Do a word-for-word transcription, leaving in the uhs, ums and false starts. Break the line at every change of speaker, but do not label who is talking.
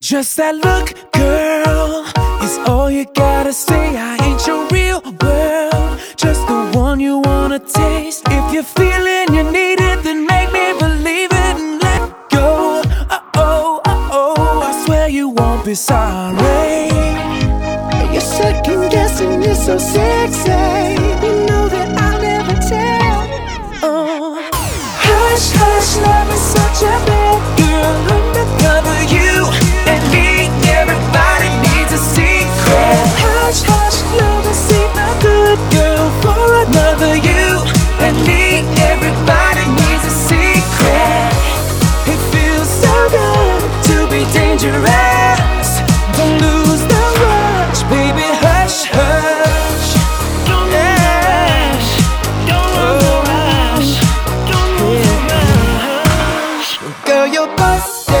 Just that look, girl, is all you gotta say. I ain't your real world, just the one you wanna taste. If you're feeling you need it, then make me believe it and let go. Uh-oh, uh-oh, I swear you won't be sorry.
You're second guessing, you're so sexy. You know that I'll never tell.
uh. Hush, hush, love is such a bad girl. Undercover, you and me, everybody needs a secret. Hush, hush, love is ain't a good girl for another you and me, everybody needs a secret. It feels so good to be dangerous. Don't lose the rush, baby, hush, hush.
Don't lose the rush. Don't lose the rush. Don't lose the rush.
Girl, your boss